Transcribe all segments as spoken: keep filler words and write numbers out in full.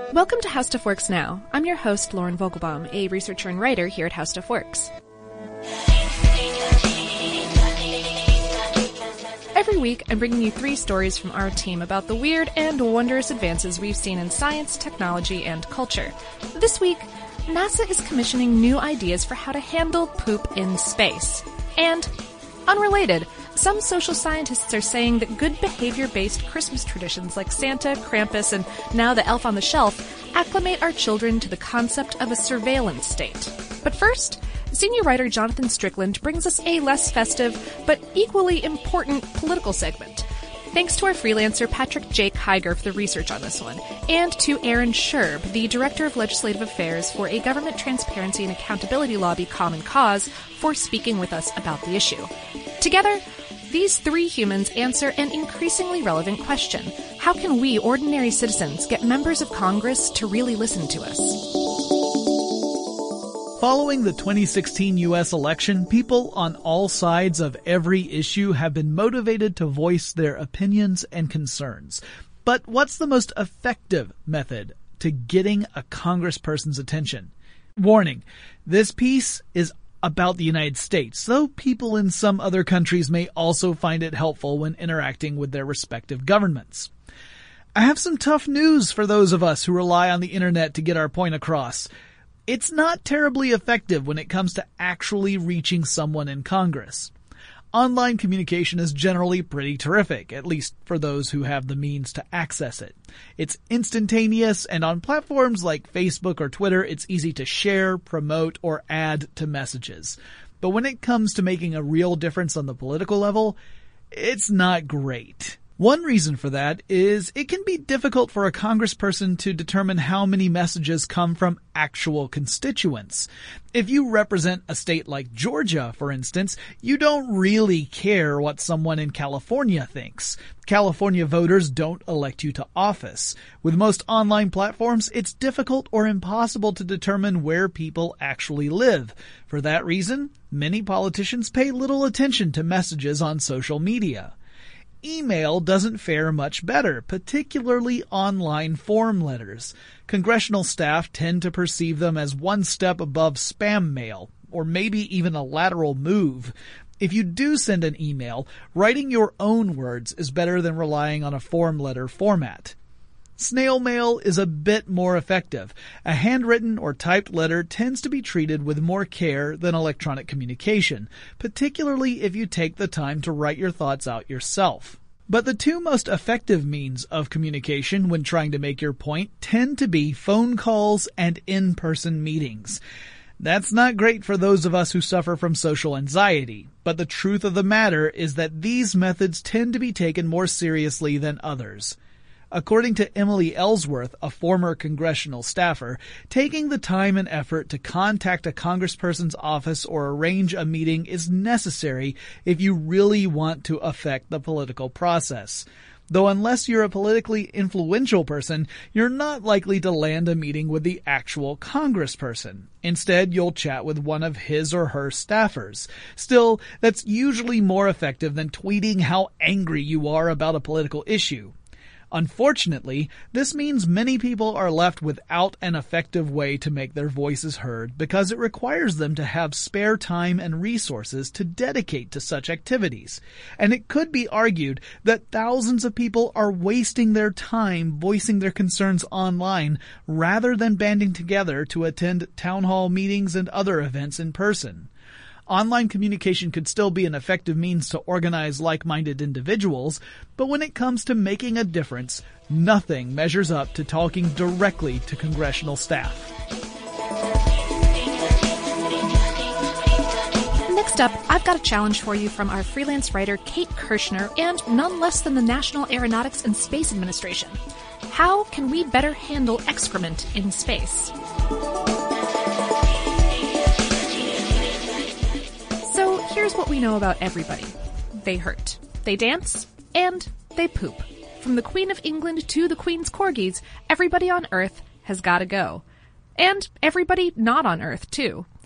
Welcome to How Stuff Works Now. I'm your host, Lauren Vogelbaum, a researcher and writer here at How Stuff Works. Every week, I'm bringing you three stories from our team about the weird and wondrous advances we've seen in science, technology, and culture. This week, NASA is commissioning new ideas for how to handle poop in space. And, unrelated, some social scientists are saying that good behavior-based Christmas traditions like Santa, Krampus, and now the Elf on the Shelf acclimate our children to the concept of a surveillance state. But first, senior writer Jonathan Strickland brings us a less festive, but equally important political segment. Thanks to our freelancer Patrick Jake Heiger for the research on this one, and to Aaron Sherb, the Director of Legislative Affairs for a government transparency and accountability lobby, Common Cause, for speaking with us about the issue. Together, these three humans answer an increasingly relevant question. How can we, ordinary citizens, get members of Congress to really listen to us? Following the twenty sixteen U S election, people on all sides of every issue have been motivated to voice their opinions and concerns. But what's the most effective method to getting a congressperson's attention? Warning, this piece is about the United States, though people in some other countries may also find it helpful when interacting with their respective governments. I have some tough news for those of us who rely on the internet to get our point across. It's not terribly effective when it comes to actually reaching someone in Congress. Online communication is generally pretty terrific, at least for those who have the means to access it. It's instantaneous, and on platforms like Facebook or Twitter, it's easy to share, promote, or add to messages. But when it comes to making a real difference on the political level, it's not great. One reason for that is it can be difficult for a congressperson to determine how many messages come from actual constituents. If you represent a state like Georgia, for instance, you don't really care what someone in California thinks. California voters don't elect you to office. With most online platforms, it's difficult or impossible to determine where people actually live. For that reason, many politicians pay little attention to messages on social media. Email doesn't fare much better, particularly online form letters. Congressional staff tend to perceive them as one step above spam mail, or maybe even a lateral move. If you do send an email, writing your own words is better than relying on a form letter format. Snail mail is a bit more effective. A handwritten or typed letter tends to be treated with more care than electronic communication, particularly if you take the time to write your thoughts out yourself. But the two most effective means of communication when trying to make your point tend to be phone calls and in-person meetings. That's not great for those of us who suffer from social anxiety, but the truth of the matter is that these methods tend to be taken more seriously than others. According to Emily Ellsworth, a former congressional staffer, taking the time and effort to contact a congressperson's office or arrange a meeting is necessary if you really want to affect the political process. Though unless you're a politically influential person, you're not likely to land a meeting with the actual congressperson. Instead, you'll chat with one of his or her staffers. Still, that's usually more effective than tweeting how angry you are about a political issue. Unfortunately, this means many people are left without an effective way to make their voices heard because it requires them to have spare time and resources to dedicate to such activities. And it could be argued that thousands of people are wasting their time voicing their concerns online rather than banding together to attend town hall meetings and other events in person. Online communication could still be an effective means to organize like-minded individuals, but when it comes to making a difference, nothing measures up to talking directly to congressional staff. Next up, I've got a challenge for you from our freelance writer Kate Kirshner and none less than the National Aeronautics and Space Administration. How can we better handle excrement in space? So here's what we know about everybody. They hurt, they dance, and they poop. From the Queen of England to the Queen's corgis, everybody on Earth has gotta go. And everybody not on Earth, too.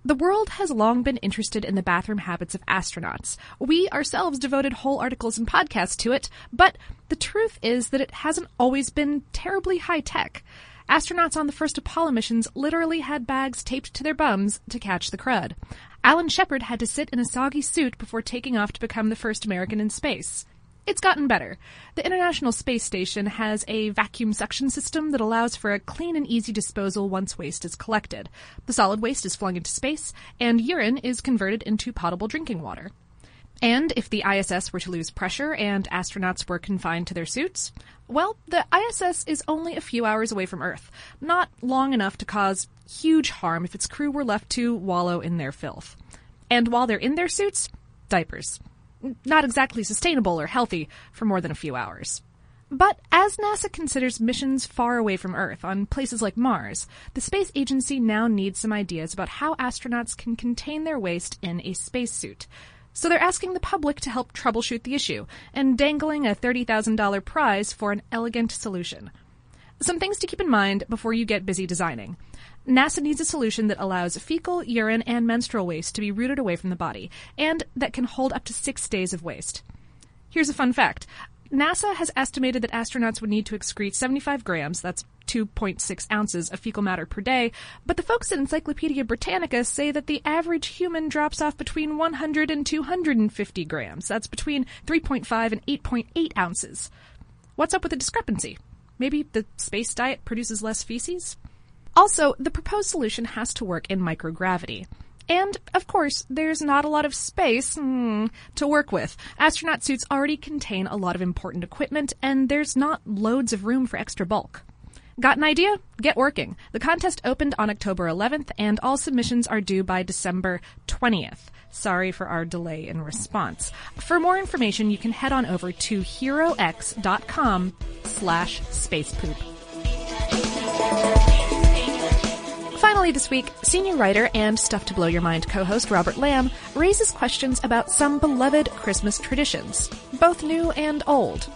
The world has long been interested in the bathroom habits of astronauts. We ourselves devoted whole articles and podcasts to it, but the truth is that it hasn't always been terribly high-tech. Astronauts on the first Apollo missions literally had bags taped to their bums to catch the crud. Alan Shepard had to sit in a soggy suit before taking off to become the first American in space. It's gotten better. The International Space Station has a vacuum suction system that allows for a clean and easy disposal once waste is collected. The solid waste is flung into space, and urine is converted into potable drinking water. And if the I S S were to lose pressure and astronauts were confined to their suits, well, the I S S is only a few hours away from Earth, not long enough to cause huge harm if its crew were left to wallow in their filth. And while they're in their suits, diapers. Not exactly sustainable or healthy for more than a few hours. But as NASA considers missions far away from Earth, on places like Mars, the space agency now needs some ideas about how astronauts can contain their waste in a spacesuit. So they're asking the public to help troubleshoot the issue, and dangling a thirty thousand dollars prize for an elegant solution. Some things to keep in mind before you get busy designing. NASA needs a solution that allows fecal, urine, and menstrual waste to be rooted away from the body, and that can hold up to six days of waste. Here's a fun fact. NASA has estimated that astronauts would need to excrete seventy-five grams, that's two point six ounces, of fecal matter per day, but the folks at Encyclopedia Britannica say that the average human drops off between one hundred and two hundred fifty grams. That's between three point five and eight point eight ounces. What's up with the discrepancy? Maybe the space diet produces less feces? Also, the proposed solution has to work in microgravity. And, of course, there's not a lot of space hmm, to work with. Astronaut suits already contain a lot of important equipment, and there's not loads of room for extra bulk. Got an idea? Get working. The contest opened on October eleventh, and all submissions are due by December twentieth. Sorry for our delay in response. For more information, you can head on over to herox.com slash spacepoop. Finally this week, senior writer and Stuff to Blow Your Mind co-host Robert Lamb raises questions about some beloved Christmas traditions, both new and old.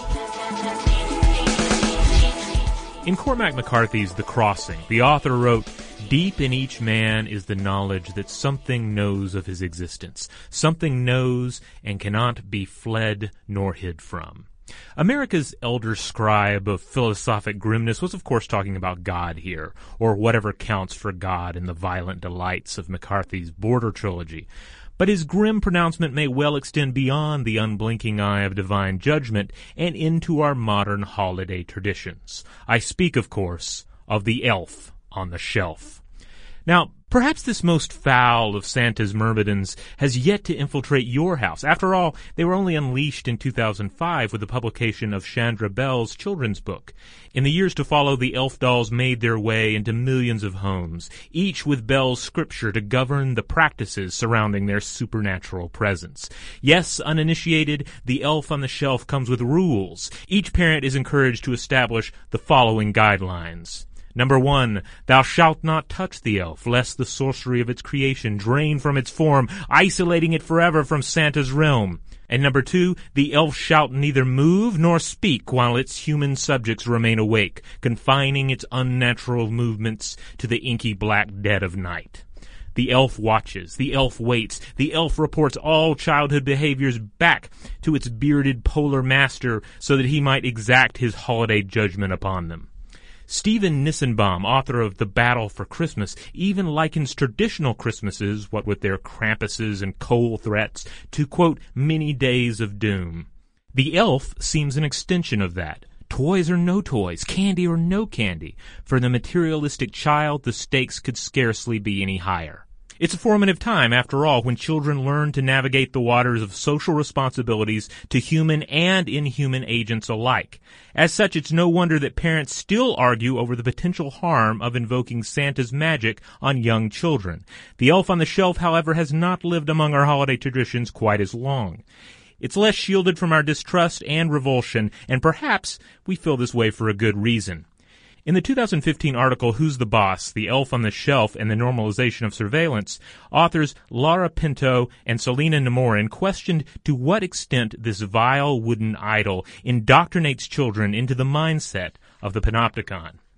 In Cormac McCarthy's The Crossing, the author wrote, "Deep in each man is the knowledge that something knows of his existence. Something knows and cannot be fled nor hid from." America's elder scribe of philosophic grimness was of course talking about God here, or whatever counts for God in the violent delights of McCarthy's Border trilogy. But his grim pronouncement may well extend beyond the unblinking eye of divine judgment and into our modern holiday traditions. I speak, of course, of the elf on the shelf. Now, perhaps this most foul of Santa's myrmidons has yet to infiltrate your house. After all, they were only unleashed in two thousand five with the publication of Chandra Bell's children's book. In the years to follow, the elf dolls made their way into millions of homes, each with Bell's scripture to govern the practices surrounding their supernatural presence. Yes, uninitiated, the elf on the shelf comes with rules. Each parent is encouraged to establish the following guidelines. Number one, thou shalt not touch the elf, lest the sorcery of its creation drain from its form, isolating it forever from Santa's realm. And number two, the elf shalt neither move nor speak while its human subjects remain awake, confining its unnatural movements to the inky black dead of night. The elf watches, the elf waits, the elf reports all childhood behaviors back to its bearded polar master so that he might exact his holiday judgment upon them. Stephen Nissenbaum, author of The Battle for Christmas, even likens traditional Christmases, what with their Krampuses and coal threats, to, quote, many days of doom. The elf seems an extension of that. Toys or no toys, candy or no candy. For the materialistic child, the stakes could scarcely be any higher. It's a formative time, after all, when children learn to navigate the waters of social responsibilities to human and inhuman agents alike. As such, it's no wonder that parents still argue over the potential harm of invoking Santa's magic on young children. The elf on the shelf, however, has not lived among our holiday traditions quite as long. It's less shielded from our distrust and revulsion, and perhaps we feel this way for a good reason. In the two thousand fifteen article, Who's the Boss? The Elf on the Shelf and the Normalization of Surveillance, authors Laura Pinto and Selena Namorin questioned to what extent this vile wooden idol indoctrinates children into the mindset of the panopticon.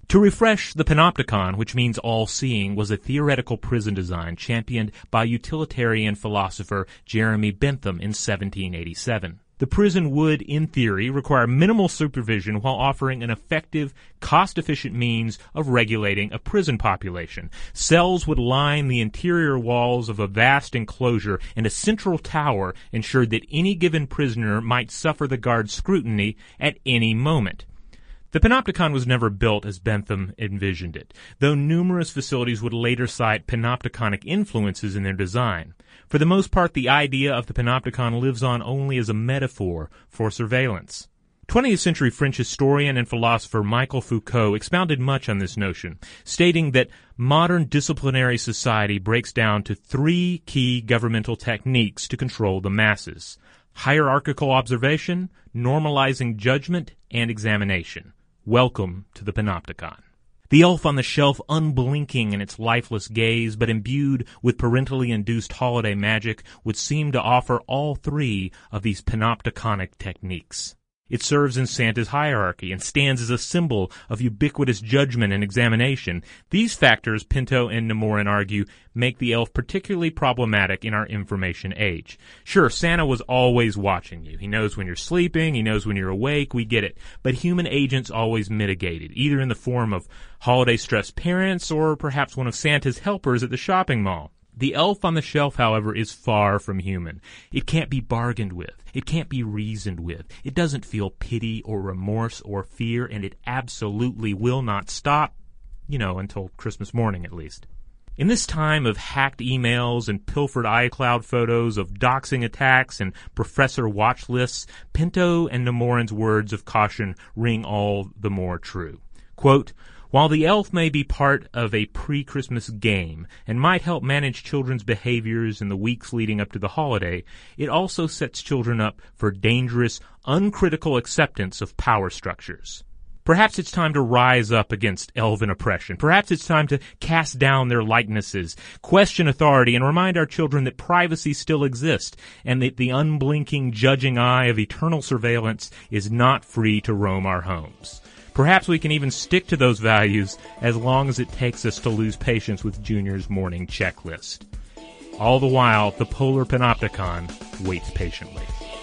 To refresh, the panopticon, which means all-seeing, was a theoretical prison design championed by utilitarian philosopher Jeremy Bentham in seventeen eighty-seven. The prison would, in theory, require minimal supervision while offering an effective, cost-efficient means of regulating a prison population. Cells would line the interior walls of a vast enclosure, and a central tower ensured that any given prisoner might suffer the guard's scrutiny at any moment. The panopticon was never built as Bentham envisioned it, though numerous facilities would later cite panopticonic influences in their design. For the most part, the idea of the panopticon lives on only as a metaphor for surveillance. twentieth century French historian and philosopher Michel Foucault expounded much on this notion, stating that modern disciplinary society breaks down to three key governmental techniques to control the masses: hierarchical observation, normalizing judgment, and examination. Welcome to the panopticon. The elf on the shelf, unblinking in its lifeless gaze, but imbued with parentally induced holiday magic, would seem to offer all three of these panopticonic techniques. It serves in Santa's hierarchy and stands as a symbol of ubiquitous judgment and examination. These factors, Pinto and Nemorin argue, make the elf particularly problematic in our information age. Sure, Santa was always watching you. He knows when you're sleeping, he knows when you're awake, we get it. But human agents always mitigated, either in the form of holiday-stressed parents or perhaps one of Santa's helpers at the shopping mall. The elf on the shelf, however, is far from human. It can't be bargained with. It can't be reasoned with. It doesn't feel pity or remorse or fear, and it absolutely will not stop, you know, until Christmas morning at least. In this time of hacked emails and pilfered iCloud photos, of doxing attacks and professor watch lists, Pinto and Nemorin's words of caution ring all the more true. Quote, "While the elf may be part of a pre-Christmas game and might help manage children's behaviors in the weeks leading up to the holiday, it also sets children up for dangerous, uncritical acceptance of power structures. Perhaps it's time to rise up against elven oppression. Perhaps it's time to cast down their likenesses, question authority, and remind our children that privacy still exists and that the unblinking, judging eye of eternal surveillance is not free to roam our homes. Perhaps we can even stick to those values as long as it takes us to lose patience with Junior's morning checklist. All the while, the polar panopticon waits patiently."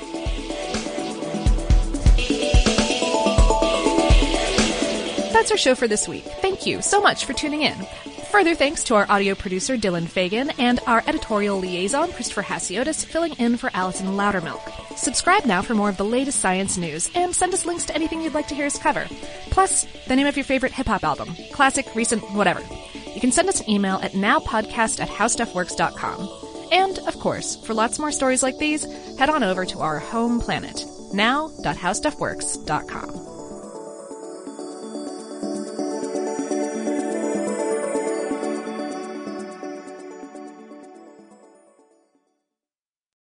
That's our show for this week. Thank you so much for tuning in. Further thanks to our audio producer, Dylan Fagan, and our editorial liaison, Christopher Hasiotis, filling in for Allison Loudermilk. Subscribe now for more of the latest science news, and send us links to anything you'd like to hear us cover. Plus, the name of your favorite hip-hop album. Classic, recent, whatever. You can send us an email at nowpodcast at howstuffworks dot com. And, of course, for lots more stories like these, head on over to our home planet, now dot howstuffworks dot com.